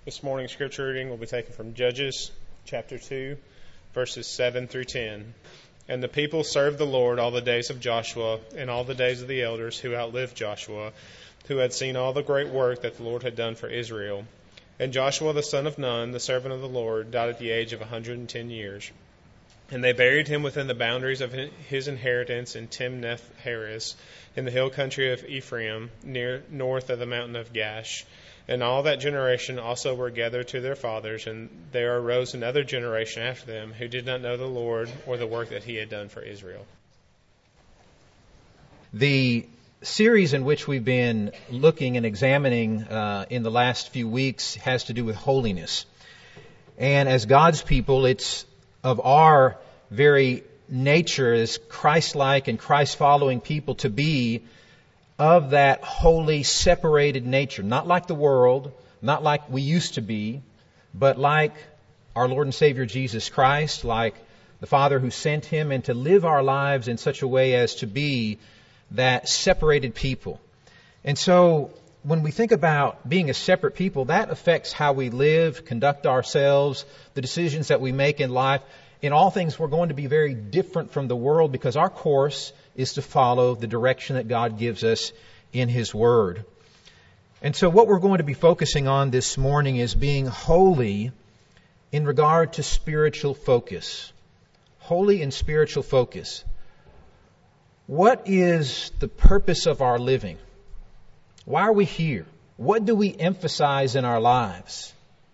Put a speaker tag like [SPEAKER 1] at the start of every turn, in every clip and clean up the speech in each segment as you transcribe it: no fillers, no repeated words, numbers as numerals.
[SPEAKER 1] This morning's scripture reading will be taken from Judges chapter 2, verses 7 through 10. And the people served the Lord all the days of Joshua and all the days of the elders who outlived Joshua, who had seen all the great work that the Lord had done for Israel. And Joshua the son of Nun, the servant of the Lord, died at the age of 110 years. And they buried him within the boundaries of his inheritance in Timnath-Heres, in the hill country of Ephraim, north of the mountain of Gash. And all that generation also were gathered to their fathers, and there arose another generation after them who did not know the Lord or the work that he had done for Israel.
[SPEAKER 2] The series in which we've been looking and examining in the last few weeks has to do with holiness. And as God's people, it's of our very nature as Christ-like and Christ-following people to be of that holy, separated nature. Not like the world, not like we used to be, but like our Lord and Savior Jesus Christ, like the Father who sent Him, and to live our lives in such a way as to be that separated people. And so when we think about being a separate people, that affects how we live, conduct ourselves, the decisions that we make in life. In all things, we're going to be very different from the world because our course is to follow the direction that God gives us in His Word. And so what we're going to be focusing on this morning is being holy in regard to spiritual focus. Holy in spiritual focus. What is the purpose of our living? Why are we here? What do we emphasize in our lives?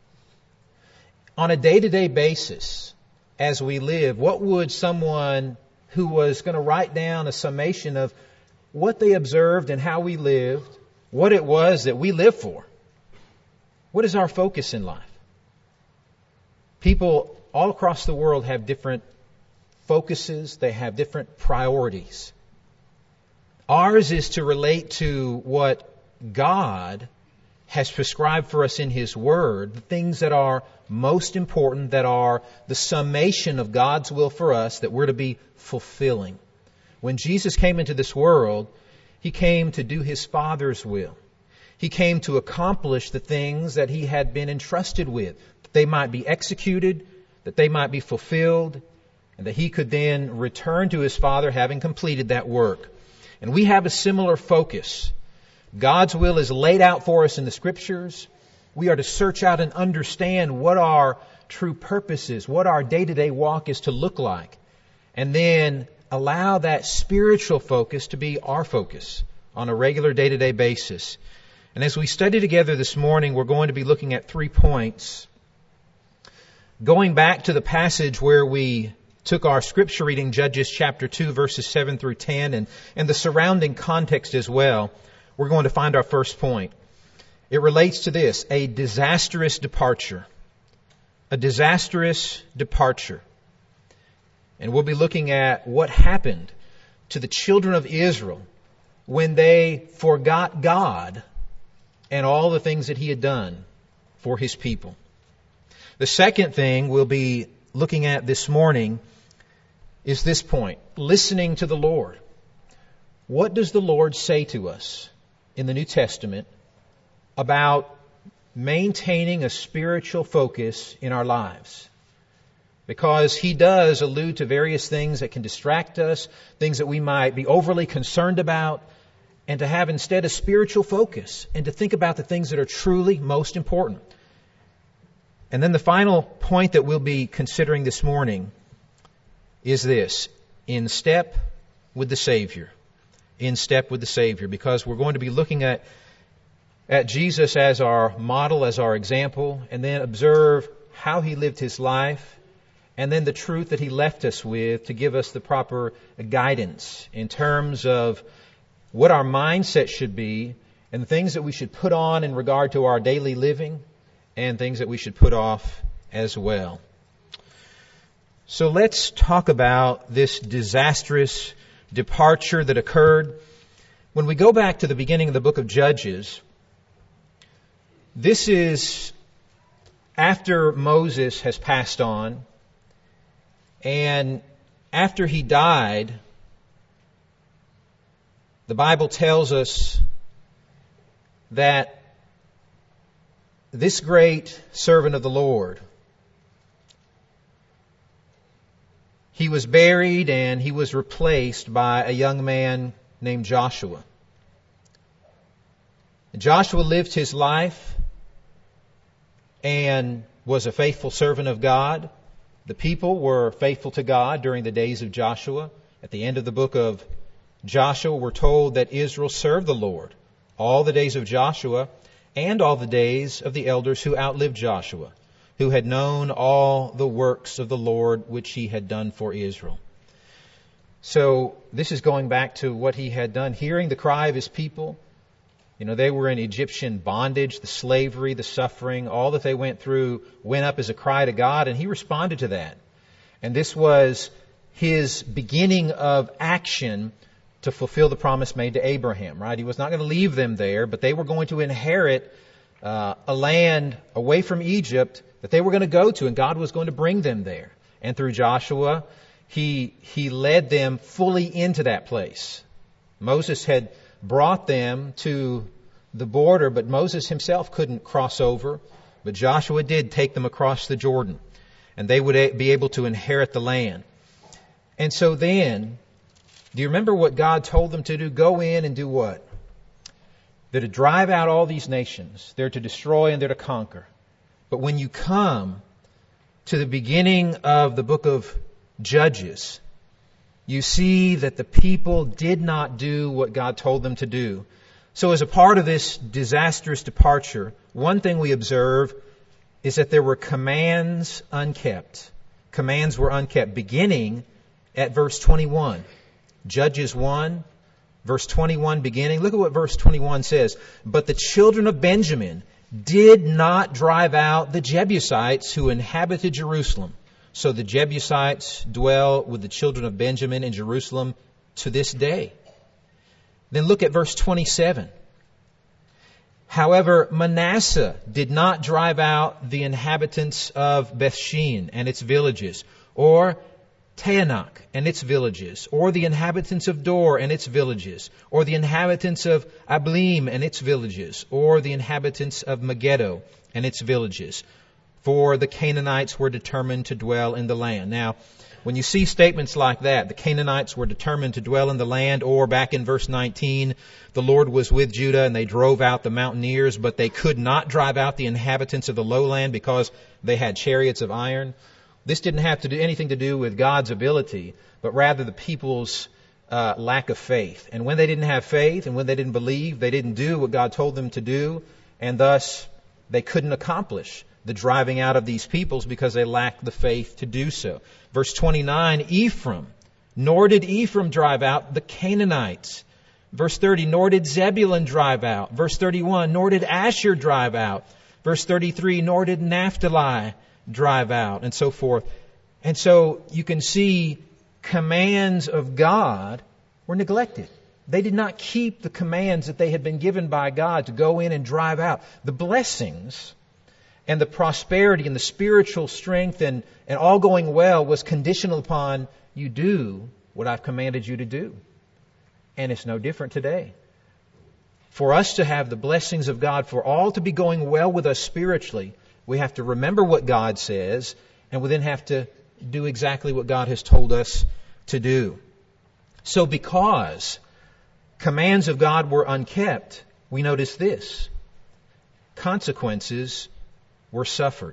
[SPEAKER 2] On a day-to-day basis, as we live, what would someone who was going to write down a summation of what they observed and how we lived, what it was that we live for? What is our focus in life? People all across the world have different focuses. They have different priorities. Ours is to relate to what God has prescribed for us in His Word, the things that are most important, that are the summation of God's will for us, that we're to be fulfilling. When Jesus came into this world, He came to do His Father's will. He came to accomplish the things that He had been entrusted with, that they might be executed, that they might be fulfilled, and that He could then return to His Father having completed that work. And we have a similar focus. God's will is laid out for us in the Scriptures. We are to search out and understand what our true purpose is, what our day-to-day walk is to look like, and then allow that spiritual focus to be our focus on a regular day-to-day basis. And as we study together this morning, we're going to be looking at 3 points. Going back to the passage where we took our scripture reading, Judges chapter 2, verses 7 through 10, and the surrounding context as well, we're going to find our first point. It relates to this, a disastrous departure. A disastrous departure. And we'll be looking at what happened to the children of Israel when they forgot God and all the things that He had done for His people. The second thing we'll be looking at this morning is this point, listening to the Lord. What does the Lord say to us in the New Testament about maintaining a spiritual focus in our lives? Because He does allude to various things that can distract us, things that we might be overly concerned about, and to have instead a spiritual focus and to think about the things that are truly most important. And then the final point that we'll be considering this morning is this, in step with the Savior. In step with the Savior, because we're going to be looking at Jesus as our model, as our example, and then observe how He lived His life, and then the truth that He left us with to give us the proper guidance in terms of what our mindset should be and the things that we should put on in regard to our daily living and things that we should put off as well. So let's talk about this disastrous departure that occurred. When we go back to the beginning of the book of Judges, this is after Moses has passed on, and after he died, the Bible tells us that this great servant of the Lord, he was buried and he was replaced by a young man named Joshua. Joshua lived his life and was a faithful servant of God. The people were faithful to God during the days of Joshua. At the end of the book of Joshua, we're told that Israel served the Lord all the days of Joshua and all the days of the elders who outlived Joshua, who had known all the works of the Lord which he had done for Israel. So this is going back to what he had done, hearing the cry of his people. You know, they were in Egyptian bondage, the slavery, the suffering, all that they went through went up as a cry to God, and he responded to that. And this was his beginning of action to fulfill the promise made to Abraham, right? He was not going to leave them there, but they were going to inherit a land away from Egypt that they were going to go to, and God was going to bring them there. And through Joshua, he led them fully into that place. Moses had brought them to the border, but Moses himself couldn't cross over. But Joshua did take them across the Jordan, and they would be able to inherit the land. And so then, do you remember what God told them to do? Go in and do what? They're to drive out all these nations. They're to destroy and they're to conquer. But when you come to the beginning of the book of Judges, you see that the people did not do what God told them to do. So as a part of this disastrous departure, one thing we observe is that there were commands unkept. Commands were unkept, beginning at verse 21. Judges 1, verse 21 beginning. Look at what verse 21 says. But the children of Benjamin did not drive out the Jebusites who inhabited Jerusalem. So the Jebusites dwell with the children of Benjamin in Jerusalem to this day. Then look at verse 27. However, Manasseh did not drive out the inhabitants of Bethshean and its villages, or Taanach and its villages, or the inhabitants of Dor and its villages, or the inhabitants of Ablim and its villages, or the inhabitants of Megiddo and its villages. For the Canaanites were determined to dwell in the land. Now, when you see statements like that, the Canaanites were determined to dwell in the land, or back in verse 19, the Lord was with Judah and they drove out the mountaineers, but they could not drive out the inhabitants of the lowland because they had chariots of iron. This didn't have to do anything to do with God's ability, but rather the people's lack of faith. And when they didn't have faith and when they didn't believe, they didn't do what God told them to do, and thus they couldn't accomplish the driving out of these peoples because they lacked the faith to do so. Verse 29, Ephraim, nor did Ephraim drive out the Canaanites. Verse 30, nor did Zebulun drive out. Verse 31, nor did Asher drive out. Verse 33, nor did Naphtali drive out, and so forth. And so you can see commands of God were neglected. They did not keep the commands that they had been given by God to go in and drive out. The blessings and the prosperity and the spiritual strength and all going well was conditional upon you do what I've commanded you to do. And it's no different today. For us to have the blessings of God, for all to be going well with us spiritually, we have to remember what God says, and we then have to do exactly what God has told us to do. So because commands of God were unkept, we notice this. Consequences were suffered.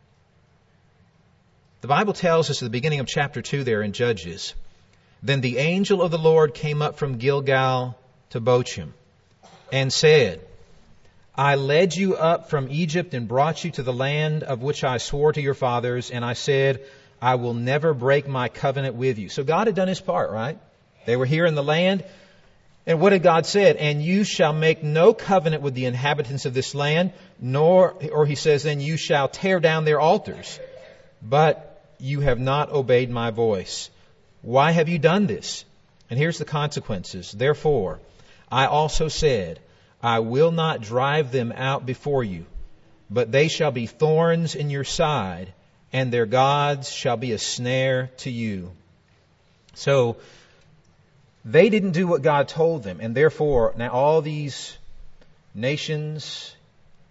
[SPEAKER 2] The Bible tells us at the beginning of chapter 2 there in Judges, then the angel of the Lord came up from Gilgal to Bochim and said, I led you up from Egypt and brought you to the land of which I swore to your fathers, and I said, I will never break my covenant with you. So God had done his part, right? They were here in the land. And what had God said? And you shall make no covenant with the inhabitants of this land, or he says, then you shall tear down their altars. But you have not obeyed my voice. Why have you done this? And here's the consequences. Therefore, I also said, I will not drive them out before you, but they shall be thorns in your side, and their gods shall be a snare to you. So, they didn't do what God told them, and therefore, now all these nations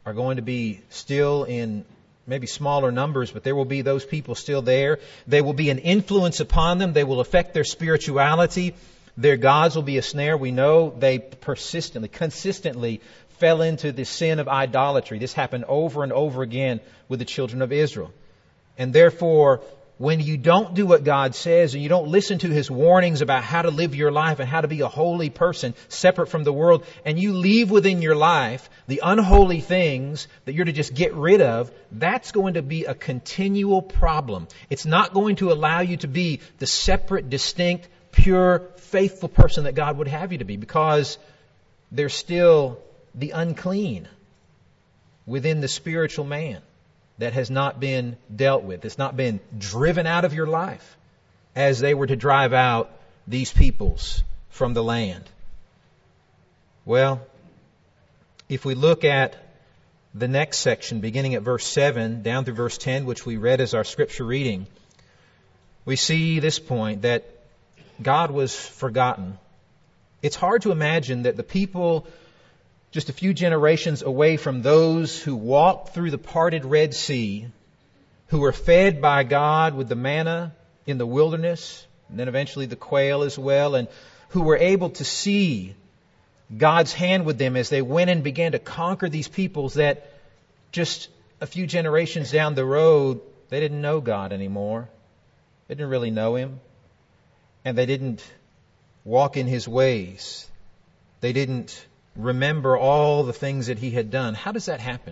[SPEAKER 2] are going to be still in maybe smaller numbers, but there will be those people still there. They will be an influence upon them. They will affect their spirituality. Their gods will be a snare. We know they consistently fell into the sin of idolatry. This happened over and over again with the children of Israel. And therefore, when you don't do what God says and you don't listen to His warnings about how to live your life and how to be a holy person separate from the world, and you leave within your life the unholy things that you're to just get rid of, that's going to be a continual problem. It's not going to allow you to be the separate, distinct, pure, faithful person that God would have you to be, because there's still the unclean within the spiritual man that has not been dealt with. It's not been driven out of your life as they were to drive out these peoples from the land. Well, if we look at the next section, beginning at verse 7 down through verse 10, which we read as our scripture reading, we see this point that God was forgotten. It's hard to imagine that the people just a few generations away from those who walked through the parted Red Sea, who were fed by God with the manna in the wilderness, and then eventually the quail as well, and who were able to see God's hand with them as they went and began to conquer these peoples that just a few generations down the road, they didn't know God anymore. They didn't really know Him. And they didn't walk in His ways. They didn't remember all the things that He had done. How does that happen?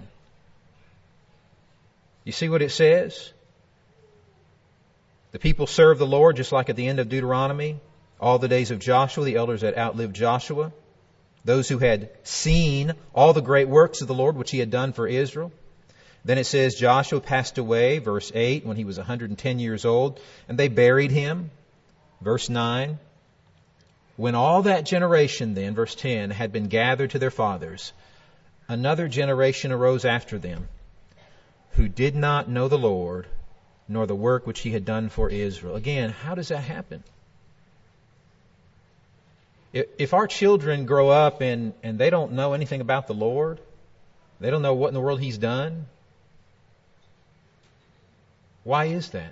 [SPEAKER 2] You see what it says? The people served the Lord, just like at the end of Deuteronomy, all the days of Joshua, the elders that outlived Joshua, those who had seen all the great works of the Lord which He had done for Israel. Then it says Joshua passed away, verse 8, when he was 110 years old, and they buried him. Verse 9, when all that generation then, verse 10, had been gathered to their fathers, another generation arose after them, who did not know the Lord, nor the work which He had done for Israel. Again, how does that happen? If our children grow up and they don't know anything about the Lord, they don't know what in the world He's done, why is that?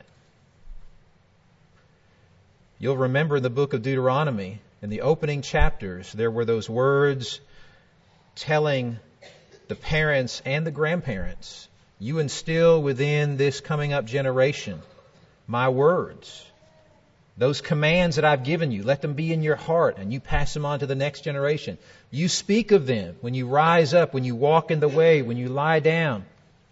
[SPEAKER 2] You'll remember in the book of Deuteronomy, in the opening chapters, there were those words telling the parents and the grandparents, you instill within this coming up generation my words. Those commands that I've given you, let them be in your heart, and you pass them on to the next generation. You speak of them when you rise up, when you walk in the way, when you lie down.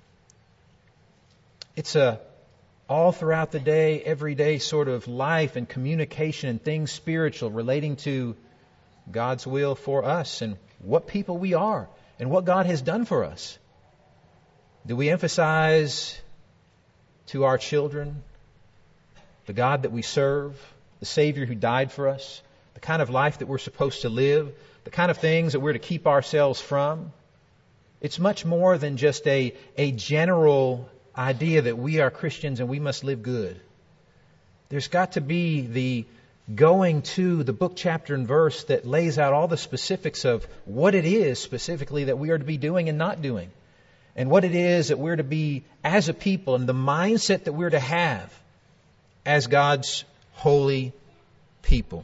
[SPEAKER 2] It's a all throughout the day, everyday sort of life and communication and things spiritual relating to God's will for us and what people we are and what God has done for us. Do we emphasize to our children the God that we serve, the Savior who died for us, the kind of life that we're supposed to live, the kind of things that we're to keep ourselves from? It's much more than just a general idea that we are Christians and we must live good. There's got to be the going to the book, chapter, and verse that lays out all the specifics of what it is specifically that we are to be doing and not doing, and what it is that we're to be as a people, and the mindset that we're to have as God's holy people.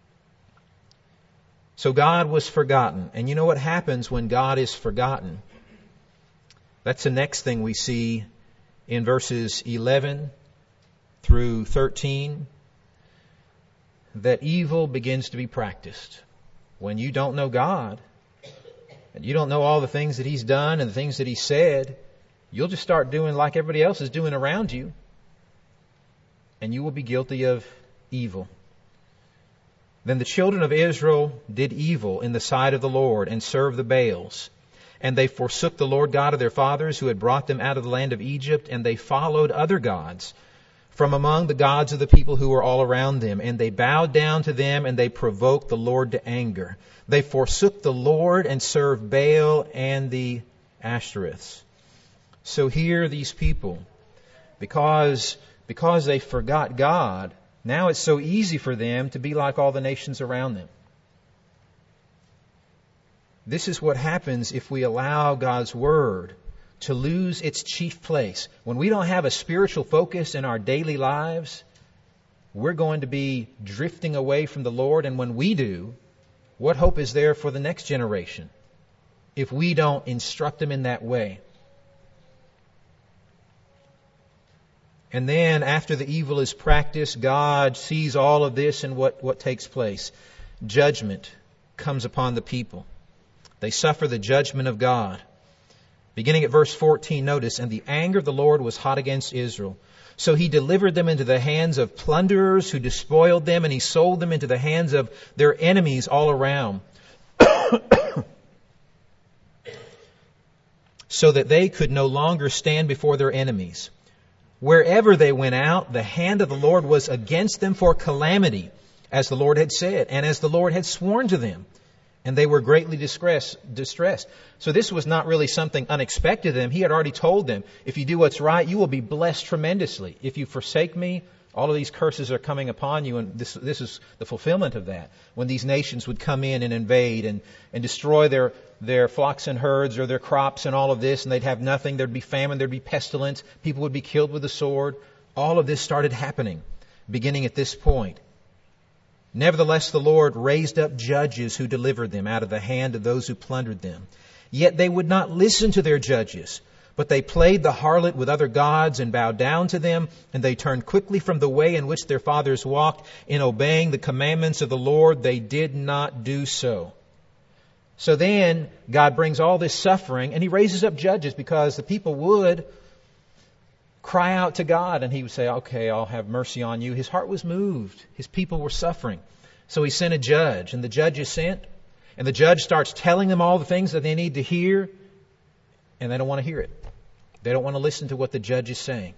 [SPEAKER 2] So God was forgotten. And you know what happens when God is forgotten? That's the next thing we see in verses 11 through 13, that evil begins to be practiced. When you don't know God, and you don't know all the things that He's done and the things that He said, you'll just start doing like everybody else is doing around you, and you will be guilty of evil. Then the children of Israel did evil in the sight of the Lord and served the Baals. And they forsook the Lord God of their fathers who had brought them out of the land of Egypt, and they followed other gods from among the gods of the people who were all around them. And they bowed down to them, and they provoked the Lord to anger. They forsook the Lord and served Baal and the Ashtoreths. So here these people, because they forgot God, now it's so easy for them to be like all the nations around them. This is what happens if we allow God's Word to lose its chief place. When we don't have a spiritual focus in our daily lives, we're going to be drifting away from the Lord. And when we do, what hope is there for the next generation if we don't instruct them in that way? And then after the evil is practiced, God sees all of this and what takes place. Judgment comes upon the people. They suffer the judgment of God. Beginning at verse 14, notice, and the anger of the Lord was hot against Israel. So he delivered them into the hands of plunderers who despoiled them, and he sold them into the hands of their enemies all around, so that they could no longer stand before their enemies. Wherever they went out, the hand of the Lord was against them for calamity, as the Lord had said, and as the Lord had sworn to them. And they were greatly distressed. So this was not really something unexpected to them. He had already told them, if you do what's right, you will be blessed tremendously. If you forsake me, all of these curses are coming upon you. And this is the fulfillment of that. When these nations would come in and invade and destroy their flocks and herds or their crops and all of this, and they'd have nothing. There'd be famine, there'd be pestilence. People would be killed with the sword. All of this started happening, beginning at this point. Nevertheless, the Lord raised up judges who delivered them out of the hand of those who plundered them. Yet they would not listen to their judges, but they played the harlot with other gods and bowed down to them, and they turned quickly from the way in which their fathers walked. In obeying the commandments of the Lord, they did not do so. So then God brings all this suffering, and he raises up judges because the people would cry out to God, and he would say, okay, I'll have mercy on you. His heart was moved. His people were suffering. So he sent a judge, and the judge is sent, and the judge starts telling them all the things that they need to hear, and they don't want to hear it. They don't want to listen to what the judge is saying.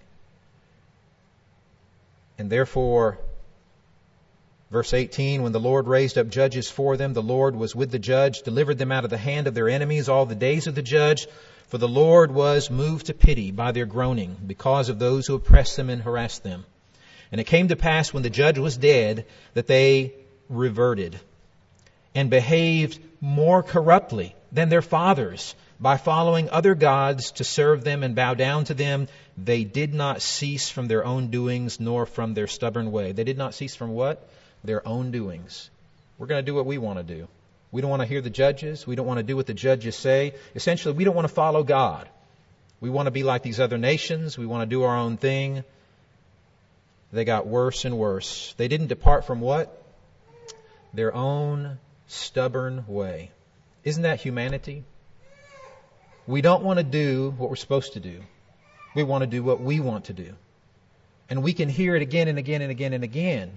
[SPEAKER 2] And therefore, verse 18, when the Lord raised up judges for them, the Lord was with the judge, delivered them out of the hand of their enemies all the days of the judge. For the Lord was moved to pity by their groaning because of those who oppressed them and harassed them. And it came to pass when the judge was dead that they reverted and behaved more corruptly than their fathers by following other gods to serve them and bow down to them. They did not cease from their own doings nor from their stubborn way. They did not cease from what? Their own doings. We're going to do what we want to do. We don't want to hear the judges. We don't want to do what the judges say. Essentially, we don't want to follow God. We want to be like these other nations. We want to do our own thing. They got worse and worse. They didn't depart from what? Their own stubborn way. Isn't that humanity? We don't want to do what we're supposed to do. We want to do what we want to do. And we can hear it again and again and again and again.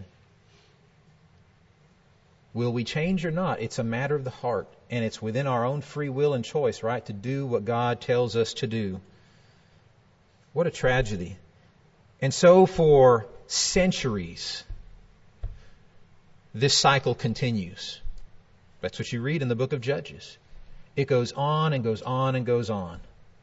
[SPEAKER 2] Will we change or not? It's a matter of the heart. And it's within our own free will and choice, right, to do what God tells us to do. What a tragedy. And so for centuries, this cycle continues. That's what you read in the book of Judges. It goes on and goes on and goes on.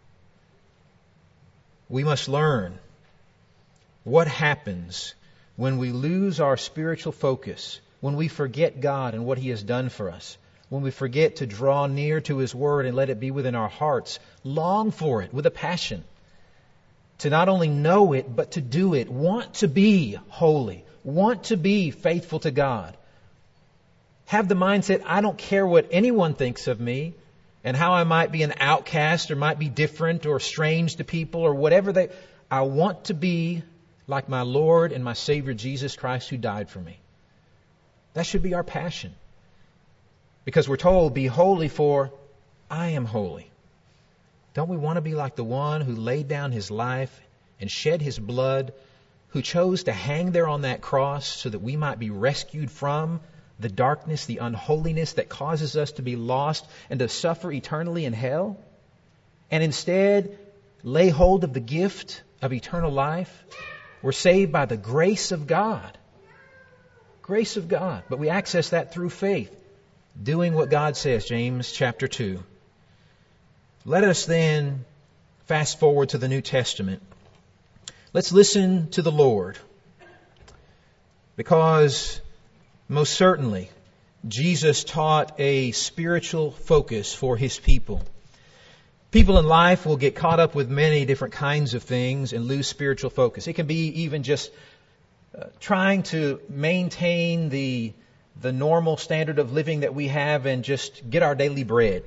[SPEAKER 2] We must learn what happens when we lose our spiritual focus, when we forget God and what He has done for us, when we forget to draw near to His Word and let it be within our hearts, long for it with a passion, to not only know it, but to do it, want to be holy, want to be faithful to God. Have the mindset, I don't care what anyone thinks of me and how I might be an outcast or might be different or strange to people or whatever I want to be like my Lord and my Savior Jesus Christ who died for me. That should be our passion. Because we're told, be holy for I am holy. Don't we want to be like the one who laid down His life and shed His blood, who chose to hang there on that cross so that we might be rescued from the darkness, the unholiness that causes us to be lost and to suffer eternally in hell? And instead, lay hold of the gift of eternal life. We're saved by the grace of God. Grace of God. But we access that through faith. Doing what God says, James chapter 2. Let us then fast forward to the New Testament. Let's listen to the Lord. Because most certainly, Jesus taught a spiritual focus for His people. People in life will get caught up with many different kinds of things and lose spiritual focus. It can be even just trying to maintain the normal standard of living that we have and just get our daily bread.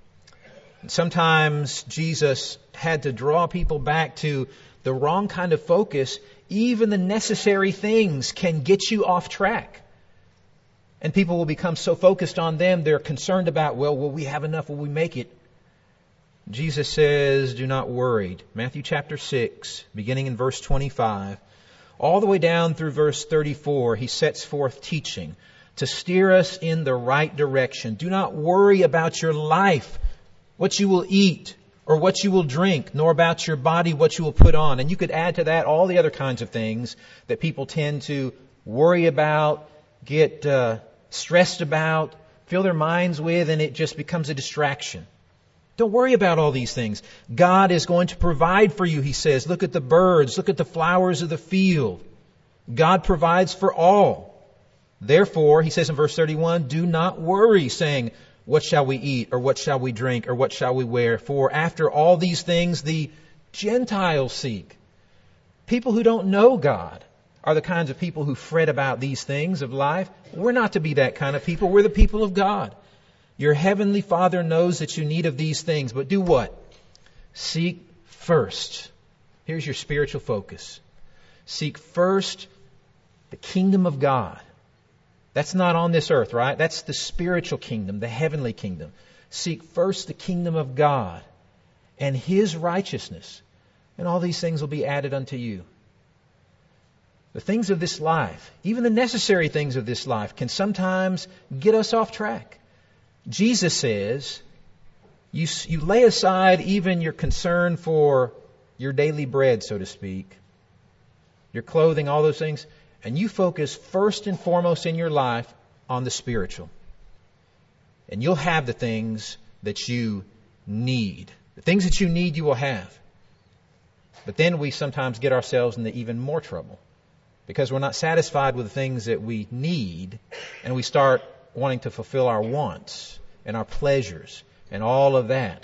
[SPEAKER 2] Sometimes Jesus had to draw people back to the wrong kind of focus. Even the necessary things can get you off track. And people will become so focused on them, they're concerned about, will we have enough? Will we make it? Jesus says, do not worry. Matthew chapter 6, beginning in verse 25, all the way down through verse 34, He sets forth teaching to steer us in the right direction. Do not worry about your life, what you will eat or what you will drink, nor about your body, what you will put on. And you could add to that all the other kinds of things that people tend to worry about, get stressed about, fill their minds with, and it just becomes a distraction. Don't worry about all these things. God is going to provide for you, He says. Look at the birds. Look at the flowers of the field. God provides for all. Therefore, He says in verse 31, do not worry, saying, what shall we eat, or what shall we drink, or what shall we wear? For after all these things the Gentiles seek. People who don't know God are the kinds of people who fret about these things of life. We're not to be that kind of people. We're the people of God. Your heavenly Father knows that you need of these things, but do what? Seek first. Here's your spiritual focus. Seek first the kingdom of God. That's not on this earth, right? That's the spiritual kingdom, the heavenly kingdom. Seek first the kingdom of God and His righteousness, and all these things will be added unto you. The things of this life, even the necessary things of this life, can sometimes get us off track. Jesus says, you lay aside even your concern for your daily bread, so to speak, your clothing, all those things, and you focus first and foremost in your life on the spiritual. And you'll have the things that you need. The things that you need, you will have. But then we sometimes get ourselves into even more trouble because we're not satisfied with the things that we need, and we start wanting to fulfill our wants and our pleasures and all of that.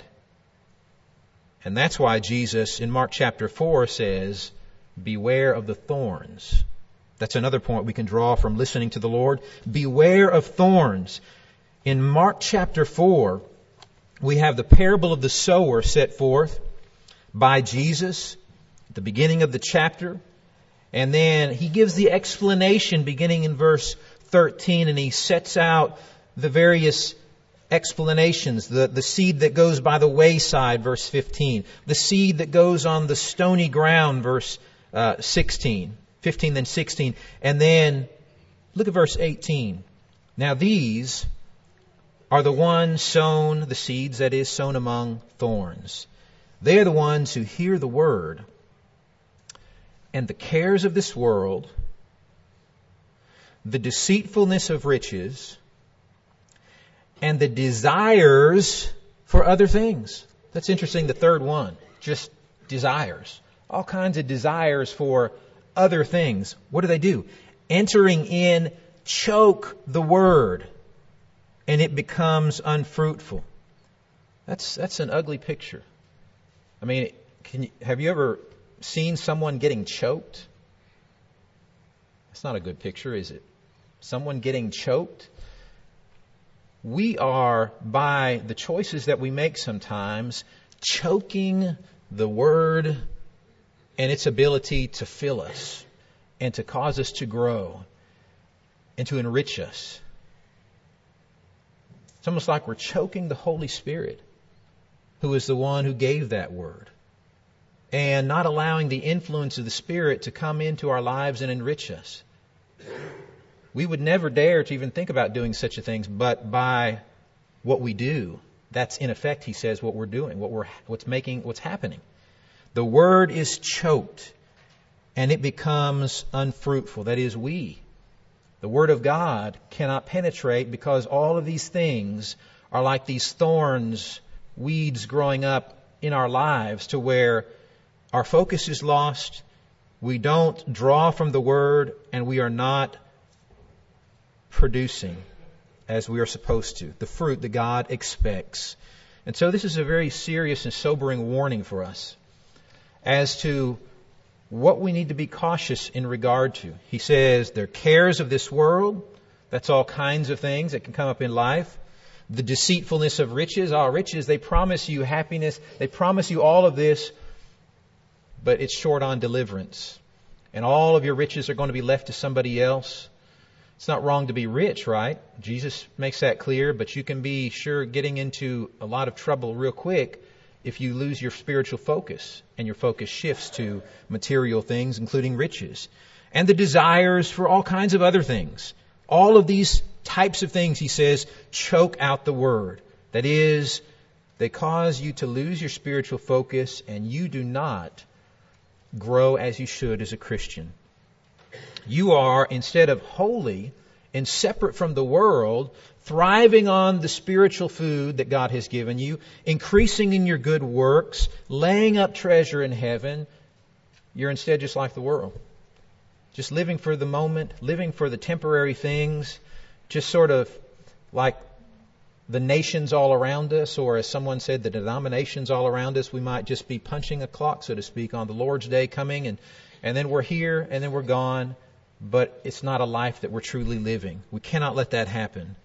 [SPEAKER 2] And that's why Jesus in Mark chapter 4 says, beware of the thorns. That's another point we can draw from listening to the Lord. Beware of thorns. In Mark chapter 4, we have the parable of the sower set forth by Jesus at the beginning of the chapter. And then He gives the explanation beginning in verse 13, and He sets out the various explanations. The seed that goes by the wayside, verse 15. The seed that goes on the stony ground, verse 16. 15 then 16. And then look at verse 18. Now these are the ones sown, the seeds that is sown among thorns. They are the ones who hear the word, and the cares of this world, the deceitfulness of riches, and the desires for other things. That's interesting, the third one. Just desires. All kinds of desires for other things. What do? Entering in, choke the word, and it becomes unfruitful. That's an ugly picture. I mean, have you ever seen someone getting choked? That's not a good picture, is it? Someone getting choked? We are, by the choices that we make sometimes, choking the word and its ability to fill us and to cause us to grow and to enrich us. It's almost like we're choking the Holy Spirit, who is the one who gave that word, and not allowing the influence of the Spirit to come into our lives and enrich us. We would never dare to even think about doing such a thing, but by what we do, that's in effect, He says, what we're doing, what's happening. The word is choked, and it becomes unfruitful. That is, the word of God cannot penetrate, because all of these things are like these thorns, weeds growing up in our lives, to where our focus is lost, we don't draw from the word, and we are not producing as we are supposed to, the fruit that God expects. And so this is a very serious and sobering warning for us as to what we need to be cautious in regard to. He says, there are cares of this world. That's all kinds of things that can come up in life. The deceitfulness of riches. Riches, they promise you happiness. They promise you all of this, but it's short on deliverance. And all of your riches are going to be left to somebody else. It's not wrong to be rich, right? Jesus makes that clear, but you can be sure getting into a lot of trouble real quick if you lose your spiritual focus and your focus shifts to material things, including riches. And the desires for all kinds of other things. All of these types of things, he says, choke out the word. That is, they cause you to lose your spiritual focus and you do not grow as you should as a Christian. You are, instead of holy and separate from the world, thriving on the spiritual food that God has given you, increasing in your good works, laying up treasure in heaven, you're instead just like the world. Just living for the moment, living for the temporary things, just sort of like the nations all around us, or as someone said, the denominations all around us. We might just be punching a clock, so to speak, on the Lord's Day coming, and then we're here, and then we're gone. But it's not a life that we're truly living. We cannot let that happen.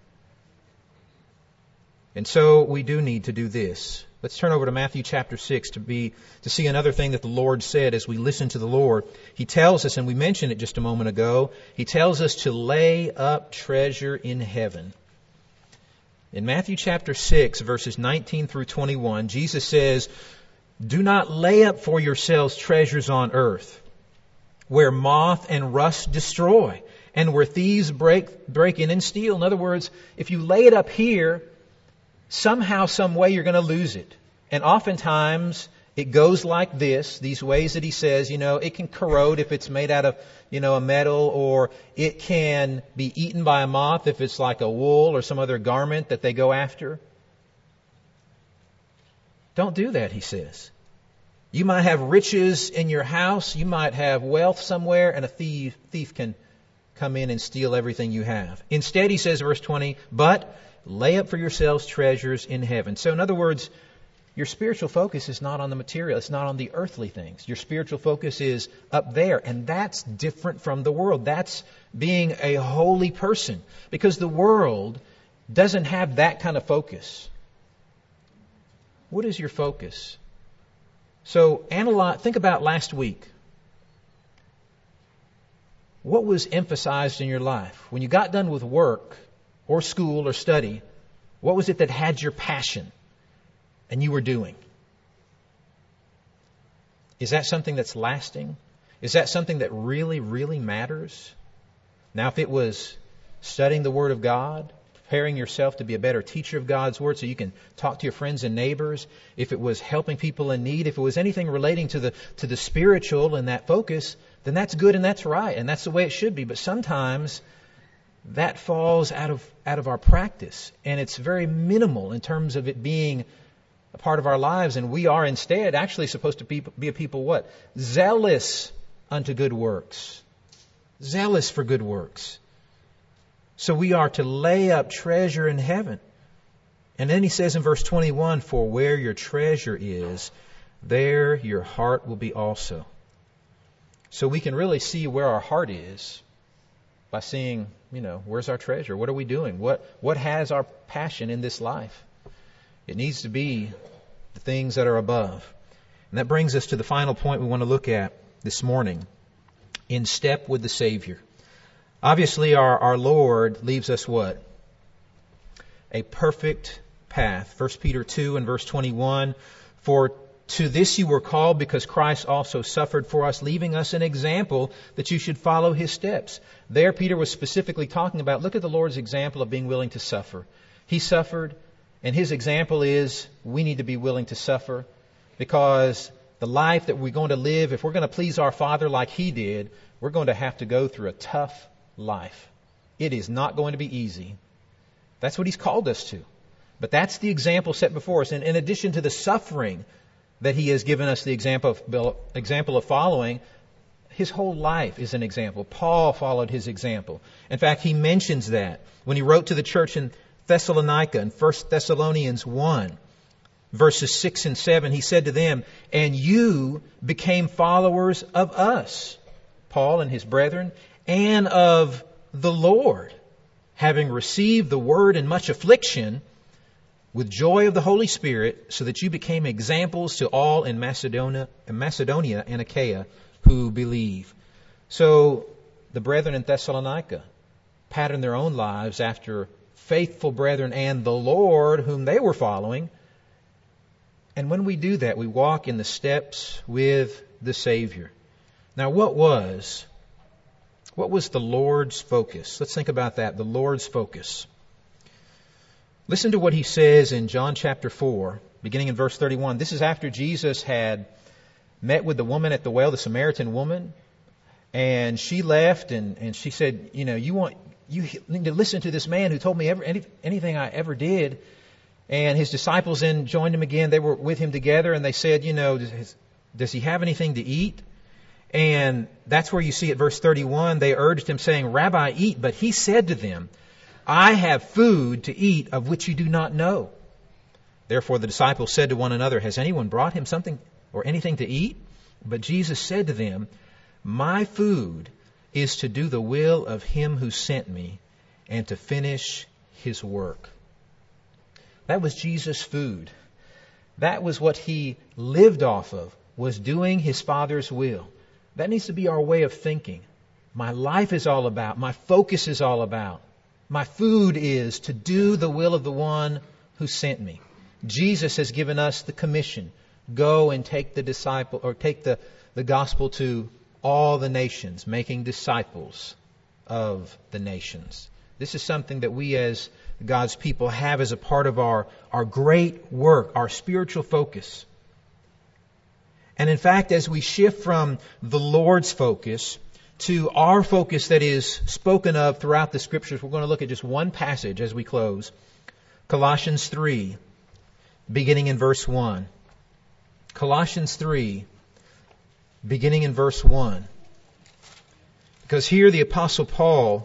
[SPEAKER 2] And so we do need to do this. Let's turn over to Matthew chapter 6 to see another thing that the Lord said as we listen to the Lord. He tells us, and we mentioned it just a moment ago, He tells us to lay up treasure in heaven. In Matthew chapter 6, verses 19 through 21, Jesus says, "Do not lay up for yourselves treasures on earth, where moth and rust destroy, and where thieves break in and steal." In other words, if you lay it up here, somehow, some way, you're going to lose it. And oftentimes, it goes like this, these ways that he says, it can corrode if it's made out of, a metal, or it can be eaten by a moth if it's like a wool or some other garment that they go after. Don't do that, he says. You might have riches in your house, you might have wealth somewhere, and a thief can come in and steal everything you have. Instead, he says, verse 20, "But lay up for yourselves treasures in heaven." So in other words, your spiritual focus is not on the material. It's not on the earthly things. Your spiritual focus is up there. And that's different from the world. That's being a holy person. Because the world doesn't have that kind of focus. What is your focus? So think about last week. What was emphasized in your life? When you got done with work or school or study, what was it that had your passion and you were doing? Is that something that's lasting? Is that something that really, really matters? Now, if it was studying the Word of God, preparing yourself to be a better teacher of God's Word so you can talk to your friends and neighbors, if it was helping people in need, if it was anything relating to the spiritual and that focus, then that's good and that's right and that's the way it should be. But sometimes that falls out of our practice, and it's very minimal in terms of it being a part of our lives, and we are instead actually supposed to be a people what? Zealous unto good works. Zealous for good works. So we are to lay up treasure in heaven. And then he says in verse 21, "For where your treasure is, there your heart will be also." So we can really see where our heart is by seeing, where's our treasure? What are we doing? What has our passion in this life? It needs to be the things that are above. And that brings us to the final point we want to look at this morning. In step with the Savior. Obviously, our Lord leaves us what? A perfect path. 1 Peter 2 and verse 21, "For to this you were called, because Christ also suffered for us, leaving us an example that you should follow His steps." There, Peter was specifically talking about, look at the Lord's example of being willing to suffer. He suffered, and His example is we need to be willing to suffer, because the life that we're going to live, if we're going to please our Father like He did, we're going to have to go through a tough life. It is not going to be easy. That's what He's called us to. But that's the example set before us. And in addition to the suffering that He has given us the example of following, His whole life is an example. Paul followed his example. In fact, he mentions that when he wrote to the church in Thessalonica in 1 Thessalonians 1, verses 6 and 7, he said to them, "And you became followers of us," Paul and his brethren, "and of the Lord, having received the word in much affliction, with joy of the Holy Spirit, so that you became examples to all in Macedonia and Achaia who believe." So the brethren in Thessalonica patterned their own lives after faithful brethren and the Lord whom they were following. And when we do that, we walk in the steps with the Savior. Now, what was the Lord's focus? Let's think about that, the Lord's focus. Listen to what he says in John chapter 4, beginning in verse 31. This is after Jesus had met with the woman at the well, the Samaritan woman, and she left and she said, you need to listen to this man who told me anything I ever did. And his disciples then joined him again. They were with him together, and they said, does he have anything to eat? And that's where you see at verse 31, they urged him, saying, "Rabbi, eat." But he said to them, "I have food to eat of which you do not know." Therefore the disciples said to one another, "Has anyone brought him something or anything to eat?" But Jesus said to them, "My food is to do the will of him who sent me and to finish his work." That was Jesus' food. That was what he lived off of, was doing his Father's will. That needs to be our way of thinking. My life is all about, my focus is all about, my food is to do the will of the one who sent me. Jesus has given us the commission. Go and take the gospel to all the nations, making disciples of the nations. This is something that we as God's people have as a part of our great work, our spiritual focus. And in fact, as we shift from the Lord's focus to our focus that is spoken of throughout the Scriptures, we're going to look at just one passage as we close. Colossians 3, beginning in verse 1. Colossians 3, beginning in verse 1. Because here the Apostle Paul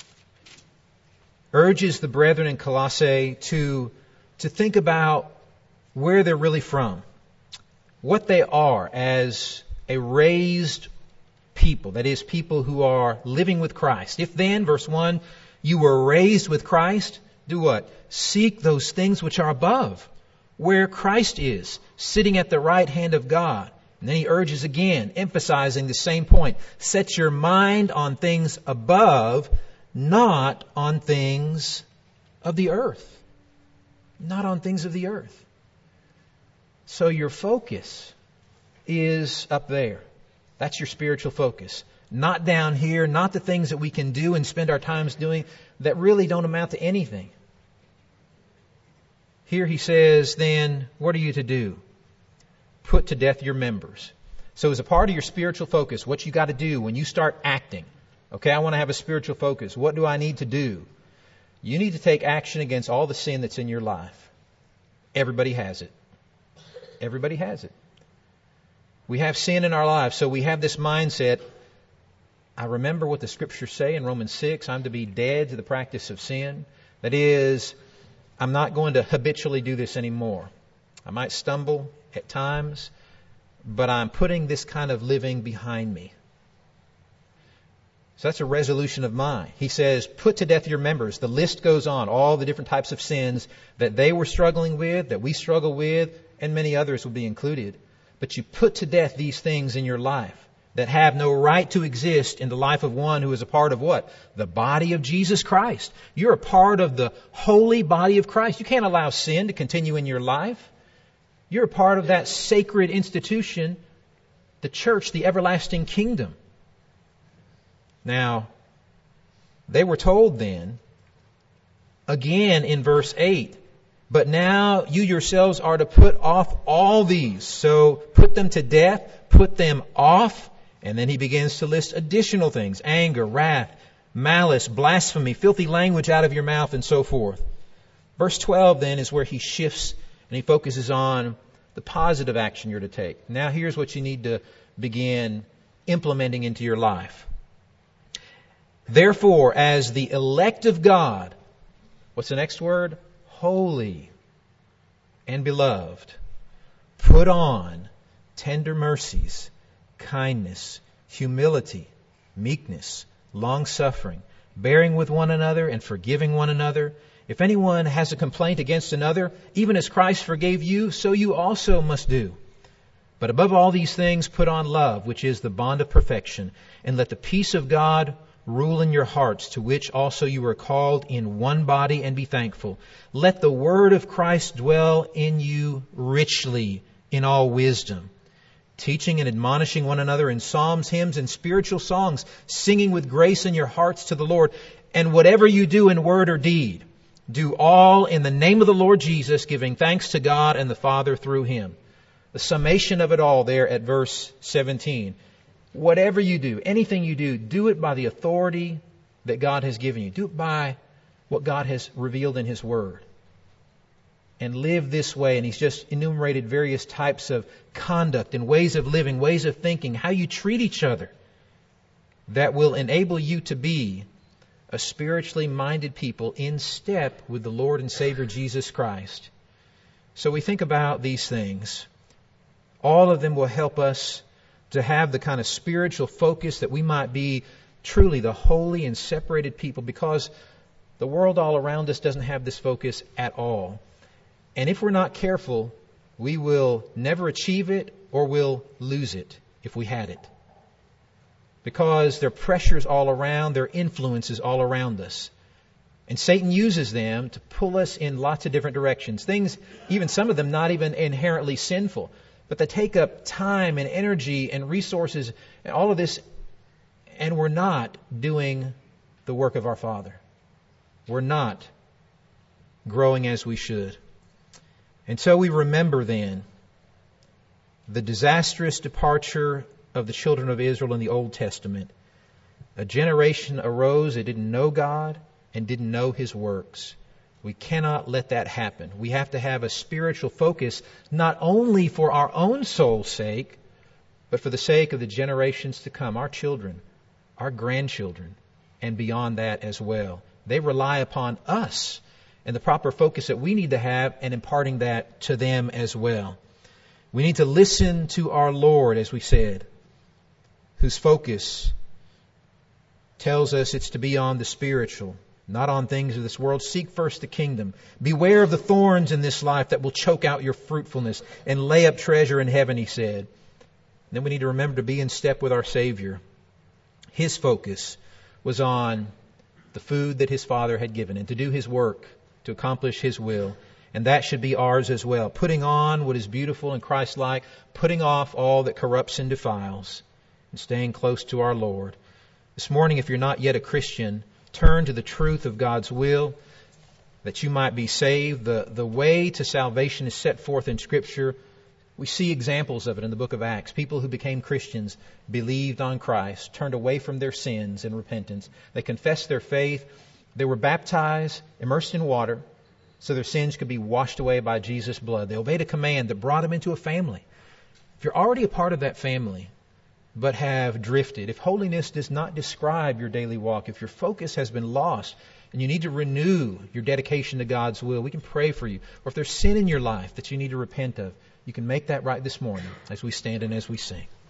[SPEAKER 2] urges the brethren in Colossae to think about where they're really from, what they are as a raised people, that is, people who are living with Christ. If then, verse 1, you were raised with Christ, do what? Seek those things which are above, where Christ is, sitting at the right hand of God. And then he urges again, emphasizing the same point. Set your mind on things above, not on things of the earth. Not on things of the earth. So your focus is up there. That's your spiritual focus. Not down here, not the things that we can do and spend our times doing that really don't amount to anything. Here he says, then, what are you to do? Put to death your members. So as a part of your spiritual focus, what you got to do when you start acting, okay, I want to have a spiritual focus. What do I need to do? You need to take action against all the sin that's in your life. Everybody has it. Everybody has it. We have sin in our lives, so we have this mindset. I remember what the Scriptures say in Romans 6, I'm to be dead to the practice of sin. That is, I'm not going to habitually do this anymore. I might stumble at times, but I'm putting this kind of living behind me. So that's a resolution of mine. He says, put to death your members. The list goes on, all the different types of sins that they were struggling with, that we struggle with, and many others will be included. But you put to death these things in your life that have no right to exist in the life of one who is a part of what? The body of Jesus Christ. You're a part of the holy body of Christ. You can't allow sin to continue in your life. You're a part of that sacred institution, the church, the everlasting kingdom. Now, they were told then, again in verse 8, but now you yourselves are to put off all these. So put them to death, put them off. And then he begins to list additional things: anger, wrath, malice, blasphemy, filthy language out of your mouth, and so forth. Verse 12 then is where he shifts and he focuses on the positive action you're to take. Now here's what you need to begin implementing into your life. Therefore, as the elect of God, what's the next word? Holy and beloved, put on tender mercies, kindness, humility, meekness, long-suffering, bearing with one another and forgiving one another. If anyone has a complaint against another, even as Christ forgave you, so you also must do. But above all these things, put on love, which is the bond of perfection, and let the peace of God rule in your hearts, to which also you were called in one body, and be thankful. Let the word of Christ dwell in you richly in all wisdom, teaching and admonishing one another in psalms, hymns, and spiritual songs, singing with grace in your hearts to the Lord. And whatever you do in word or deed, do all in the name of the Lord Jesus, giving thanks to God and the Father through Him. The summation of it all there at verse 17. Whatever you do, anything you do it by the authority that God has given you. Do it by what God has revealed in His Word. And live this way. And He's just enumerated various types of conduct and ways of living, ways of thinking, how you treat each other, that will enable you to be a spiritually minded people in step with the Lord and Savior Jesus Christ. So we think about these things. All of them will help us to have the kind of spiritual focus that we might be truly the holy and separated people, because the world all around us doesn't have this focus at all. And if we're not careful, we will never achieve it, or we'll lose it if we had it. Because there are pressures all around, there are influences all around us. And Satan uses them to pull us in lots of different directions. Things, even some of them not even inherently sinful, but they take up time and energy and resources and all of this, and we're not doing the work of our Father. We're not growing as we should. And so we remember then the disastrous departure of the children of Israel in the Old Testament. A generation arose that didn't know God and didn't know His works. We cannot let that happen. We have to have a spiritual focus, not only for our own soul's sake, but for the sake of the generations to come, our children, our grandchildren, and beyond that as well. They rely upon us and the proper focus that we need to have, and imparting that to them as well. We need to listen to our Lord, as we said, whose focus tells us it's to be on the spiritual, not on things of this world. Seek first the kingdom. Beware of the thorns in this life that will choke out your fruitfulness, and lay up treasure in heaven, He said. And then we need to remember to be in step with our Savior. His focus was on the food that His Father had given, and to do His work, to accomplish His will. And that should be ours as well. Putting on what is beautiful and Christ-like, putting off all that corrupts and defiles, and staying close to our Lord. This morning, if you're not yet a Christian, turn to the truth of God's will, that you might be saved. The way to salvation is set forth in Scripture. We see examples of it in the book of Acts. People who became Christians believed on Christ, turned away from their sins in repentance. They confessed their faith. They were baptized, immersed in water, so their sins could be washed away by Jesus' blood. They obeyed a command that brought them into a family. If you're already a part of that family, but have drifted, if holiness does not describe your daily walk, if your focus has been lost, and you need to renew your dedication to God's will, we can pray for you. Or if there's sin in your life that you need to repent of, you can make that right this morning as we stand and as we sing.